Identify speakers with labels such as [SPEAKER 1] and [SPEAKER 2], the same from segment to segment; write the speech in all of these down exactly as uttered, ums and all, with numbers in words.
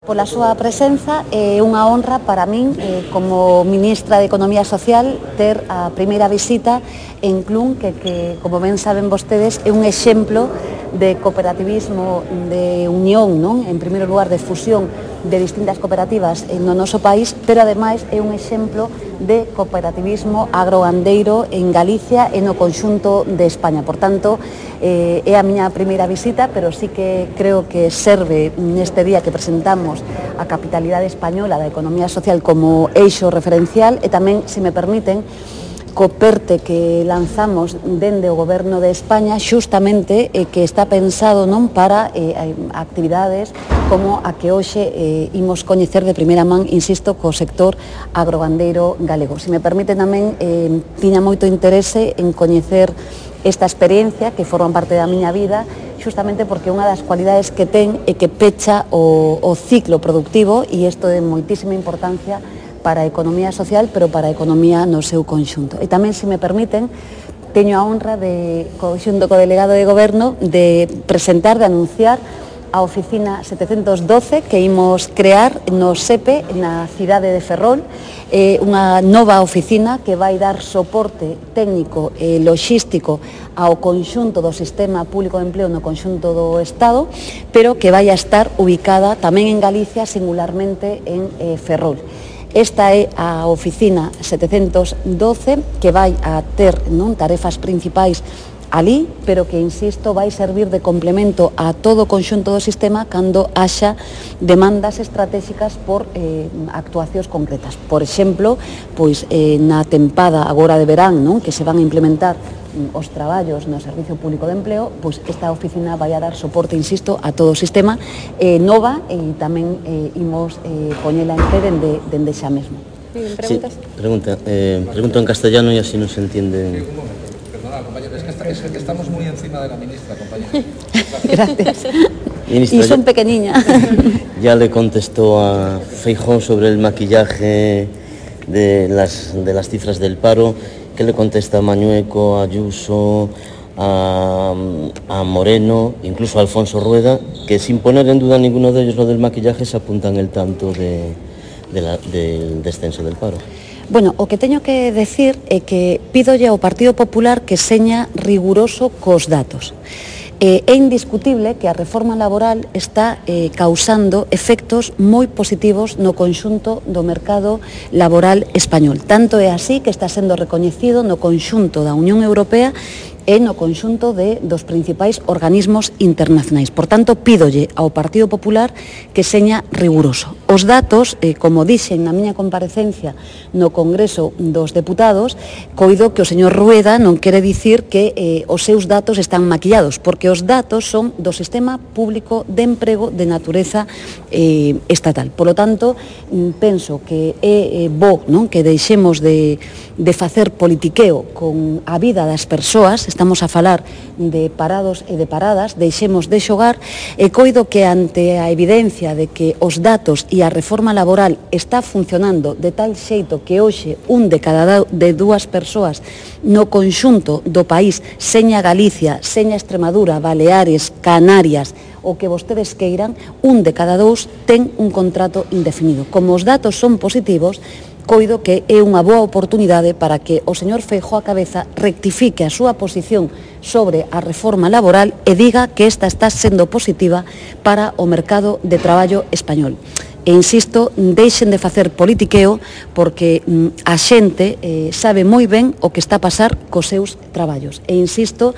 [SPEAKER 1] Pola súa presenza, é unha honra para min, eh, como ministra de Economía Social, ter a primeira visita en Clun, que, que, como ben saben vostedes, é un exemplo de cooperativismo, de unión, non? En primeiro lugar, de fusión de distintas cooperativas no noso país, pero ademais é un exemplo de cooperativismo agrogandeiro en Galicia e no conxunto de España. Por tanto, eh, é a miña primeira visita, pero sí que creo que serve neste día que presentamos a capitalidade española da economía social como eixo referencial e tamén, se me permiten, co PERTE que lanzamos dende o Goberno de España xustamente eh, que está pensado non para eh, actividades como a que hoxe eh, imos coñecer de primeira man, insisto, co sector agrogandeiro galego. Se me permite tamén, eh, tiña moito interese en coñecer esta experiencia que forman parte da miña vida, justamente porque unha das cualidades que ten é que pecha o, o ciclo productivo e isto é de moitísima importancia para a economía social, pero para a economía no seu conxunto. E tamén, se me permiten, teño a honra de, xunto co delegado de Goberno, de presentar, de anunciar a oficina setecentos doce que imos crear no SEPE, na cidade de Ferrol, eh, unha nova oficina que vai dar soporte técnico e logístico ao conxunto do sistema público de empleo no conxunto do Estado, pero que vai a estar ubicada tamén en Galicia, singularmente en eh, Ferrol. Esta é a oficina setecentos doce que vai a ter non tarefas principais alí, pero que, insisto, vai servir de complemento a todo o conxunto do sistema cando haxa demandas estratégicas por eh, actuacións concretas. Por exemplo, pois eh, na tempada agora de verán, non, que se van a implementar os traballos no Servicio Público de Empleo, pois esta oficina vai a dar soporte, insisto, a todo o sistema eh, nova e tamén eh, imos eh, poñela en pé dende, dende xa mesmo.
[SPEAKER 2] ¿Preguntas? Sí, pregunta, eh, pregunto en castellano y así no se entiende.
[SPEAKER 3] Perdona, compañero, es que, está, es que estamos muy encima de la ministra, compañero.
[SPEAKER 1] Gracias.
[SPEAKER 2] Ministra,
[SPEAKER 1] y son pequeñiña.
[SPEAKER 2] Ya le contestó a Feijóo sobre el maquillaje de las, de las cifras del paro. ¿Qué le contesta a Mañueco, a Ayuso, a, a Moreno, incluso a Alfonso Rueda, que sin poner en duda ninguno de ellos lo del maquillaje se apuntan el tanto de, de la, del descenso del paro?
[SPEAKER 1] Bueno, o que teño que decir é que pídolle ao Partido Popular que seña riguroso cos datos. Eh, é indiscutible que a reforma laboral está eh, causando efectos moi positivos no conxunto do mercado laboral español. Tanto é así que está sendo recoñecido no conxunto da Unión Europea e no conxunto de, dos principais organismos internacionais. Por tanto, pídolle ao Partido Popular que seña riguroso. Os datos, eh, como dixen na miña comparecencia no Congreso dos Deputados, coido que o señor Rueda non quere dicir que eh, os seus datos están maquillados, porque os datos son do Sistema Público de Emprego de natureza eh, estatal. Por lo tanto, penso que é eh, bo, non, que deixemos de, de facer politiqueo con a vida das persoas. Estamos a falar de parados e de paradas, deixemos de xogar, e coido que ante a evidencia de que os datos e a reforma laboral está funcionando de tal xeito que hoxe un de cada de dúas persoas no conxunto do país, seña Galicia, seña Extremadura, Baleares, Canarias, o que vostedes queiran, un de cada dous ten un contrato indefinido. Como os datos son positivos, coido que é unha boa oportunidade para que o señor Feijóo a cabeza rectifique a súa posición sobre a reforma laboral e diga que esta está sendo positiva para o mercado de traballo español. E insisto, deixen de facer politiqueo porque mm, a xente eh, sabe moi ben o que está a pasar cos seus traballos. E insisto,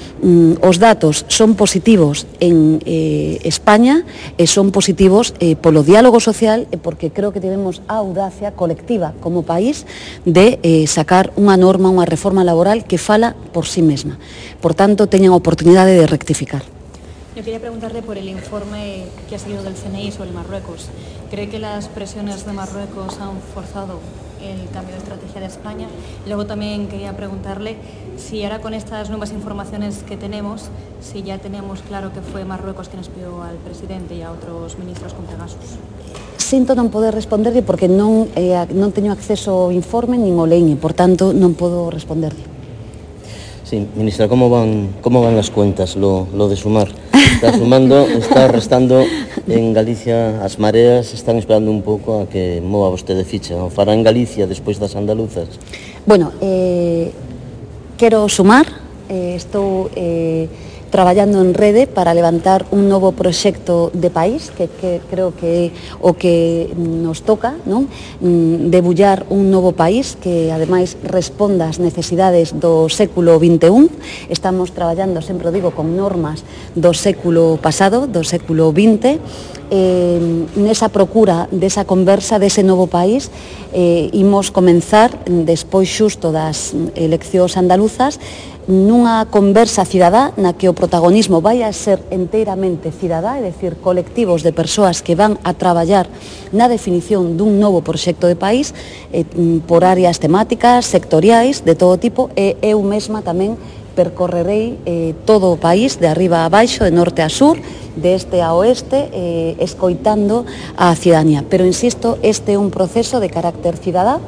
[SPEAKER 1] Mm, os datos son positivos en eh, España e son positivos eh, polo diálogo social e porque creo que tivemos a audacia colectiva como país de eh, sacar unha norma, unha reforma laboral que fala por sí mesma. Por tanto, teñan a oportunidade de rectificar.
[SPEAKER 4] Yo quería preguntarle por el informe que ha salido del C N I sobre Marruecos. ¿Cree que las presiones de Marruecos han forzado el cambio de estrategia de España? Luego también quería preguntarle si ahora con estas nuevas informaciones que tenemos, si ya tenemos claro que fue Marruecos quien espió al presidente y a otros ministros con Pegasus.
[SPEAKER 1] Sinto non poder responderle porque non, eh, non teño acceso ao informe nin o leín, por tanto non podo responderle.
[SPEAKER 2] Sí, ministra, ¿cómo van, cómo van las cuentas, lo, lo de Sumar? está sumando, está restando. En Galicia as mareas están esperando un pouco a que mova vostede ficha. O fará en Galicia despois das andaluzas?
[SPEAKER 1] Bueno, eh, quero sumar, eh, estou eh, traballando en rede para levantar un novo proxecto de país que, que creo que é o que nos toca, non? Debullar un novo país que ademais responda ás necesidades do século vinte e un. Estamos traballando, sempre o digo, con normas do século pasado, do século vinte. Eh, nesa procura desa conversa dese novo país eh, imos comenzar despois xusto das eleccións andaluzas nunha conversa cidadá na que o protagonismo vai a ser enteiramente cidadá, é dicir, colectivos de persoas que van a traballar na definición dun novo proxecto de país eh, por áreas temáticas, sectoriais, de todo tipo, e eu mesma tamén percorrerei eh, todo o país, de arriba a baixo, de norte a sur, de este a oeste, eh, escoitando a cidadanía. Pero, insisto, este é un proceso de carácter cidadá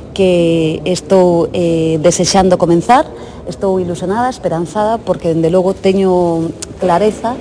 [SPEAKER 1] que estou eh, desexando comenzar, estou ilusionada, esperanzada, porque, dende logo, teño clareza,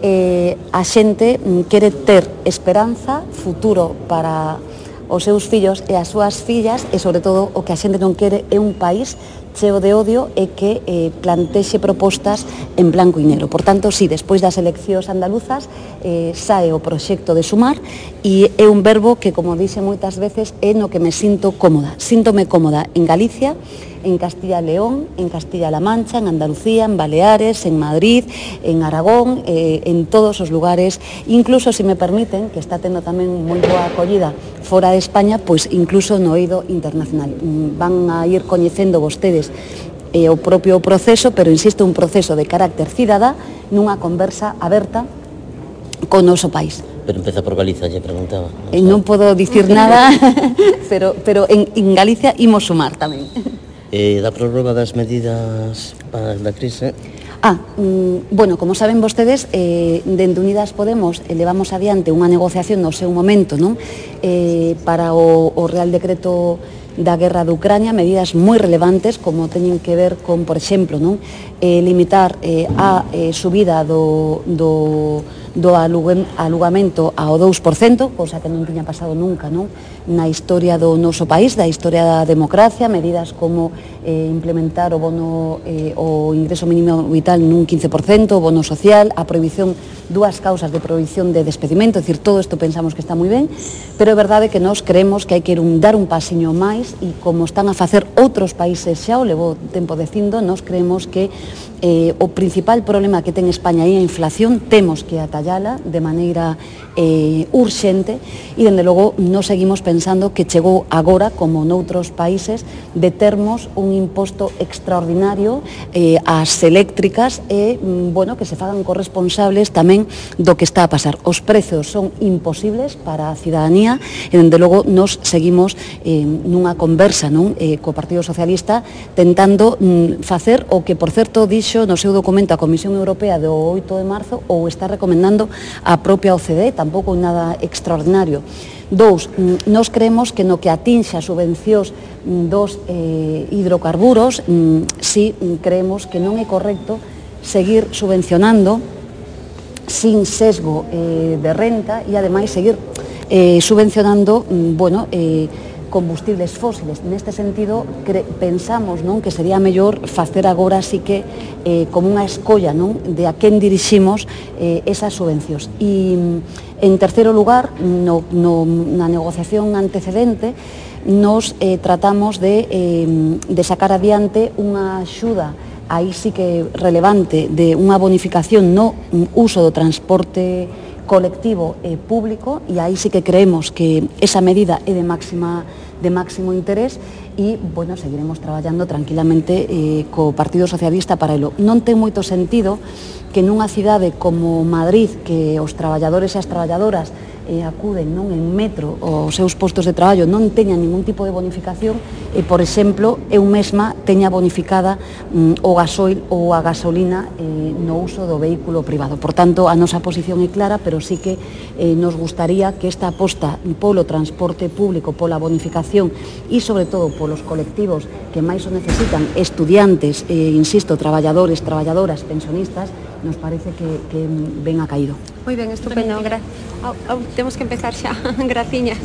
[SPEAKER 1] eh, a xente quere ter esperanza, futuro para os seus fillos e as súas fillas, e, sobre todo, o que a xente non quere é un país cheo de odio e que eh, plantexe propostas en blanco e negro. Por tanto, si, despois das eleccións andaluzas eh, sae o proxecto de Sumar e é un verbo que, como dixe moitas veces, é no que me sinto cómoda. Síntome cómoda en Galicia, en Castilla e León, en Castilla-La Mancha, en Andalucía, en Baleares, en Madrid, en Aragón, eh, en todos os lugares, incluso, se me permiten, que está tendo tamén moi boa acollida fora de España, pois incluso no eido internacional. Van a ir coñecendo vostedes eh, o propio proceso, pero, insisto, un proceso de carácter cidadá nunha conversa aberta co noso país.
[SPEAKER 2] Pero empeza por Galicia, lle preguntaba.
[SPEAKER 1] Eh, non podo dicir nada, pero, pero en, en Galicia imos sumar tamén.
[SPEAKER 2] Eh, da prórroga das medidas para a crise?
[SPEAKER 1] Ah, mm, bueno, como saben vostedes, eh, dende Unidas Podemos elevamos adiante unha negociación no seu momento, non? Eh, para o, o Real Decreto da guerra de Ucrania, medidas moi relevantes, como teñen que ver con, por exemplo, non? Eh, limitar eh, a eh, subida do, do, do alugamento ao dous por cento, cosa que non tiña pasado nunca, non? Na historia do noso país, da historia da democracia, medidas como eh, implementar o bono, eh, o ingreso mínimo vital nun quince por cento, o bono social, a prohibición, dúas causas de prohibición de despedimento, é dicir, todo isto pensamos que está moi ben, pero é verdade que nós creemos que hai que ir un, dar un pasiño máis, e como están a facer outros países xa, o levo tempo dicindo, nós creemos que eh, o principal problema que ten España é a inflación, temos que atallala de maneira eh, urxente, e, dende logo, nos seguimos pensando que chegou agora, como noutros países, de termos un imposto extraordinario eh, ás eléctricas e, bueno, que se fagan corresponsables tamén do que está a pasar. Os prezos son imposibles para a cidadanía e, dende logo, nos seguimos eh, nunha conversa, non, eh, co Partido Socialista, tentando mm, facer o que, por certo, dixo no seu documento a Comisión Europea do oito de marzo, ou está recomendando a propia O C D E, tampouco nada extraordinario. Dous, nos creemos que no que atinxa subvencións dos eh, hidrocarburos, si creemos que non é correcto seguir subvencionando sin sesgo eh, de renta e, ademais, seguir eh, subvencionando, bueno, eh, combustibles fósiles. Neste sentido, cre pensamos, non, que sería mellor facer agora sí que eh, como unha escolla, non, de a quen diriximos eh, esas subvencións. E, en terceiro lugar, no, no, na negociación antecedente, nos eh, tratamos de, eh, de sacar adiante unha axuda, aí sí que relevante, de unha bonificación no uso do transporte colectivo e público, e aí sí que creemos que esa medida é de máxima de máximo interés e, bueno, seguiremos traballando tranquilamente eh, co Partido Socialista para elo. Non ten moito sentido que nunha cidade como Madrid, que os traballadores e as traballadoras eh, acuden non en metro aos seus postos de traballo non teñan ningún tipo de bonificación e, por exemplo, eu mesma teña bonificada mm, o gasoil ou a gasolina eh, no uso do vehículo privado. Por tanto, a nosa posición é clara, pero sí que eh, nos gustaría que esta aposta polo transporte público, pola bonificación e, sobre todo, polos colectivos que máis o necesitan, estudiantes, eh, insisto, traballadores, traballadoras, pensionistas, nos parece que, que ben ha caído.
[SPEAKER 5] Moi ben, estupendo. Gra oh, oh, temos que empezar xa. Graciñas.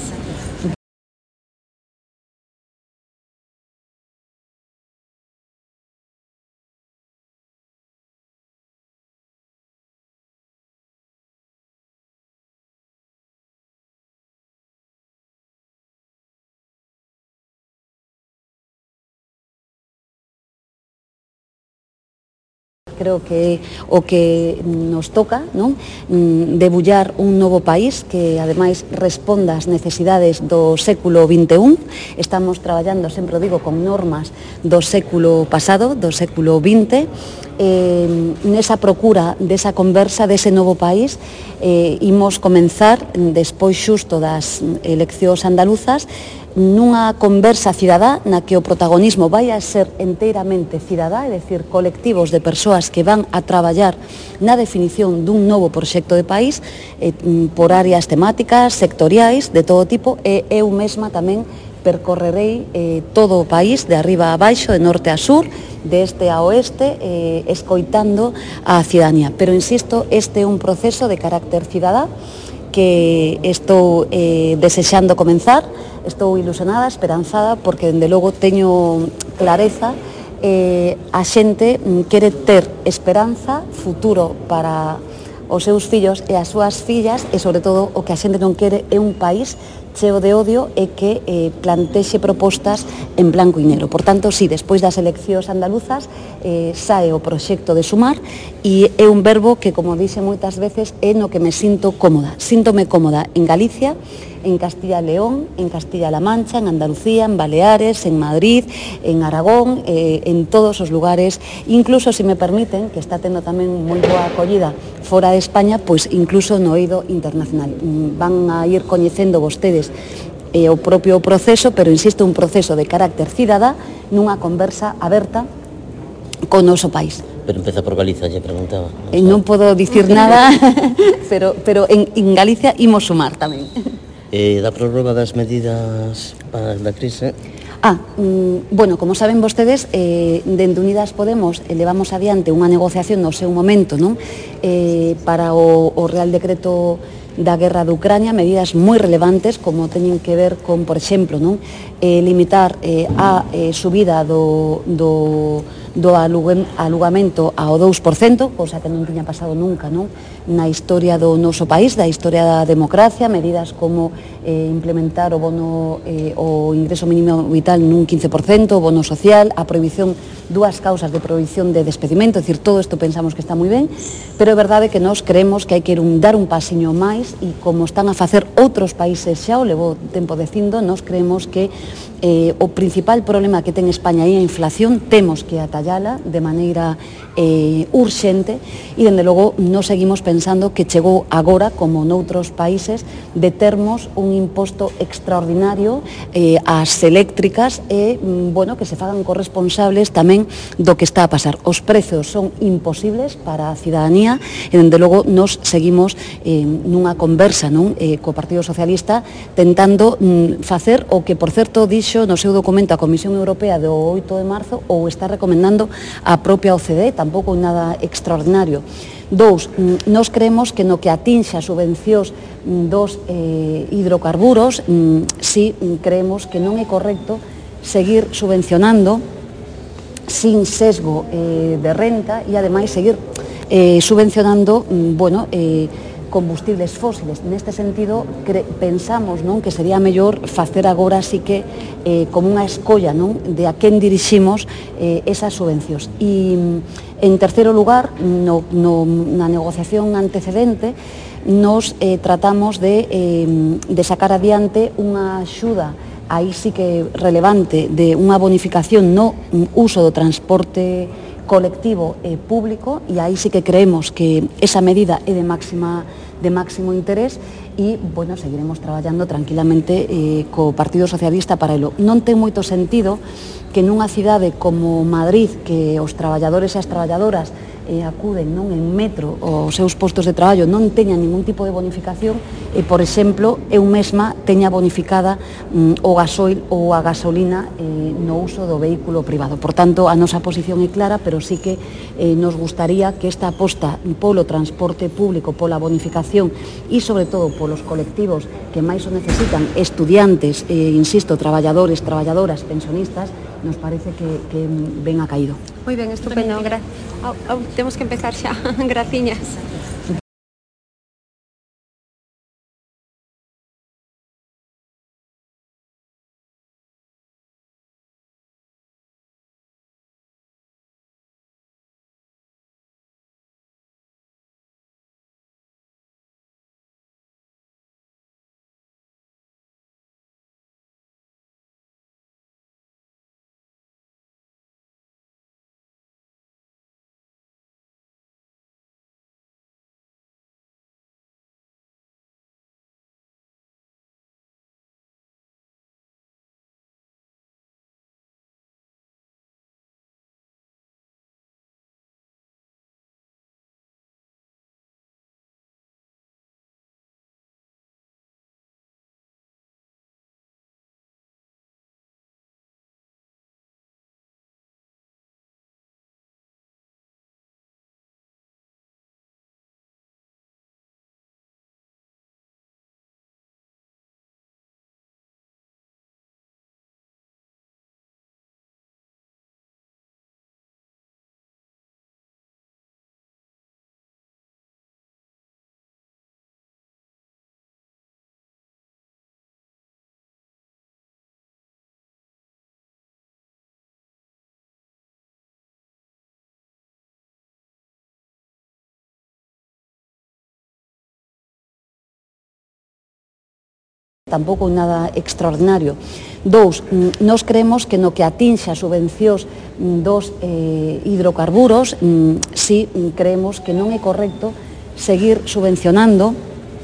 [SPEAKER 1] Creo que o que nos toca, non? Debullar un novo país que ademais responda ás necesidades do século vinte e un. Estamos traballando, sempre o digo, con normas do século pasado, do século vinte. Eh, nesa procura desa conversa dese novo país eh, imos comenzar despois xusto das eleccións andaluzas nunha conversa cidadá na que o protagonismo vai a ser enteiramente cidadá, é dicir, colectivos de persoas que van a traballar na definición dun novo proxecto de país eh, por áreas temáticas, sectoriais, de todo tipo, e eu mesma tamén percorrerei eh, todo o país, de arriba a baixo, de norte a sur, de este a oeste, eh, escoitando a cidadanía. Pero, insisto, este é un proceso de carácter cidadá que estou eh, desexando comenzar, estou ilusionada, esperanzada, porque, dende logo, teño clareza, eh, a xente quere ter esperanza, futuro para os seus fillos e as súas fillas, e, sobre todo, o que a xente non quere é un país cheo de odio e que eh, plantexe propostas en blanco e negro. Por tanto, si, despois das eleccións andaluzas eh, sae o proxecto de Sumar e é un verbo que, como dixe moitas veces, é no que me sinto cómoda. Síntome cómoda en Galicia, en Castilla e León, en Castilla-La Mancha, en Andalucía, en Baleares, en Madrid, en Aragón, eh, en todos os lugares, incluso, se me permiten, que está tendo tamén moi boa acollida fora de España, pois incluso no eido internacional. Van a ir coñecendo vostedes eh, o propio proceso, pero, insisto, un proceso de carácter cidadá nunha conversa aberta con o noso país.
[SPEAKER 2] Pero empeza por Galicia, lle preguntaba.
[SPEAKER 1] Eh, non podo dicir nada, pero, pero en, en Galicia imos sumar tamén.
[SPEAKER 2] Eh, da prórroga das medidas para da crise.
[SPEAKER 1] Ah, mm, bueno, como saben vostedes, eh, dende Unidas Podemos elevamos adiante unha negociación no seu momento, non? Eh, para o, o Real Decreto da guerra de Ucrania, medidas moi relevantes como teñen que ver con, por exemplo, non? Eh, limitar eh, a eh, subida do, do, do alugamento ao dous por cento, cosa que non tiña pasado nunca, non? Na historia do noso país, da historia da democracia, medidas como eh, implementar o bono, eh, o ingreso mínimo vital nun quince por cento, o bono social, a prohibición, dúas causas de prohibición de despedimento, é dicir, todo isto pensamos que está moi ben, pero é verdade que nós creemos que hai que un, dar un pasiño máis e, como están a facer outros países xa, o levo tempo dicindo, nós creemos que eh, o principal problema que ten España é a inflación, temos que atallala de maneira eh, urxente e, dende logo, nos seguimos pensando que chegou agora, como noutros países, de termos un imposto extraordinario eh, ás eléctricas e, bueno, que se fagan corresponsables tamén do que está a pasar. Os prezos son imposibles para a cidadanía e, dende logo, nos seguimos eh, nunha conversa, non? Eh, co Partido Socialista, tentando mm, facer o que, por certo, dixo no seu documento a Comisión Europea do oito de marzo, ou está recomendando a propia O C D E, tampouco nada extraordinario. Dous, nos creemos que no que atinxa subvencións dos eh, hidrocarburos, si creemos que non é correcto seguir subvencionando sin sesgo eh, de renta e, ademais, seguir eh, subvencionando, bueno, eh, combustibles fósiles. Neste sentido, cre pensamos, non, que sería mellor facer agora sí que eh, como unha escolla, non, de a quen diriximos eh, esas subvencións. E, en terceiro lugar, no, no, na negociación antecedente, nos eh, tratamos de, eh, de sacar adiante unha axuda, aí sí que relevante, de unha bonificación no uso do transporte colectivo e público, e aí sí que creemos que esa medida é de máxima de máximo interés e, bueno, seguiremos traballando tranquilamente eh, co Partido Socialista para elo. Non ten moito sentido que nunha cidade como Madrid, que os traballadores e as traballadoras eh, acuden non en metro aos seus postos de traballo, non teñan ningún tipo de bonificación e, por exemplo, eu mesma teña bonificada mm, o gasoil ou a gasolina eh, no uso do vehículo privado. Por tanto, a nosa posición é clara, pero sí que eh, nos gustaría que esta aposta polo transporte público, pola bonificación e, sobre todo, polos colectivos que máis o necesitan, estudiantes, eh, insisto, traballadores, traballadoras, pensionistas, nos parece que, que ben ha caído.
[SPEAKER 5] Muy bien, estupendo. Gra oh, oh, temos que empezar xa. Graciñas.
[SPEAKER 1] Tampouco nada extraordinario. Dous, nós creemos que no que atinxe a subvencións dos eh, hidrocarburos, si creemos que non é correcto seguir subvencionando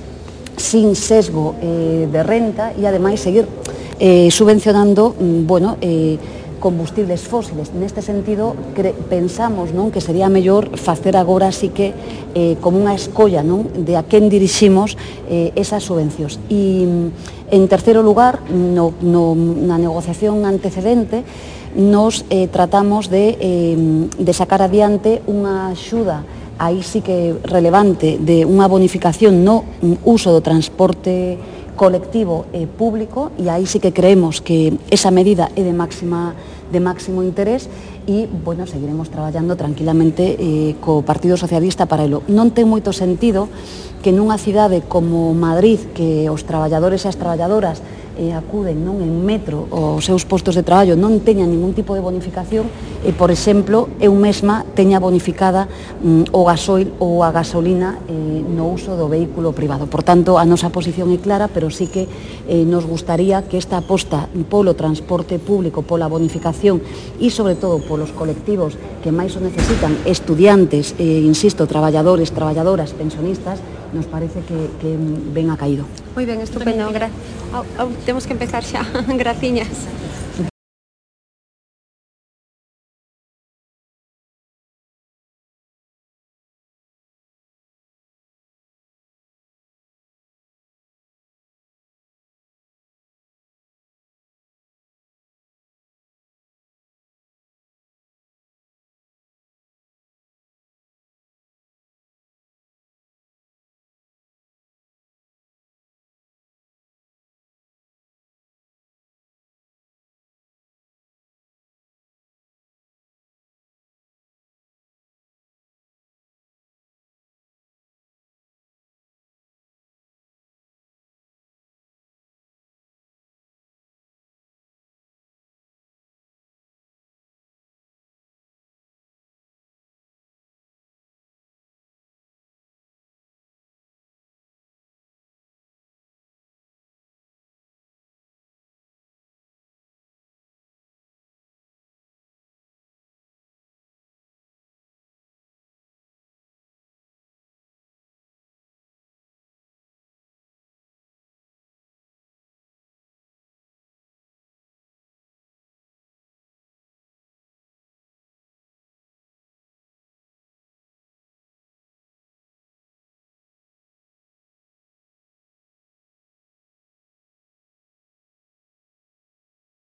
[SPEAKER 1] sin sesgo eh, de renta e, ademais, seguir eh, subvencionando, bueno, eh, combustibles fósiles. Neste sentido, cre pensamos non que sería mellor facer agora sí que eh, como unha escolla non de a quen diriximos eh, esas subvencións. E, en terceiro lugar, no, no, na negociación antecedente, nos eh, tratamos de, eh, de sacar adiante unha axuda aí sí que relevante de unha bonificación no uso do transporte colectivo e público, e aí sí que creemos que esa medida é de máxima de máximo interés e, bueno, seguiremos traballando tranquilamente eh, co Partido Socialista para elo. Non ten moito sentido que nunha cidade como Madrid, que os traballadores e as traballadoras eh, acuden non en metro aos seus postos de traballo, non teñan ningún tipo de bonificación e, por exemplo, eu mesma teña bonificada mm, o gasoil ou a gasolina eh, no uso do vehículo privado. Por tanto, a nosa posición é clara, pero sí que eh, nos gustaría que esta aposta polo transporte público, pola bonificación e, sobre todo, polos colectivos que máis o necesitan, estudiantes, eh, insisto, traballadores, traballadoras, pensionistas, nos parece que, que ben ha caído.
[SPEAKER 5] Muy bien, estupendo. Gra oh, oh, temos que empezar xa. Graciñas.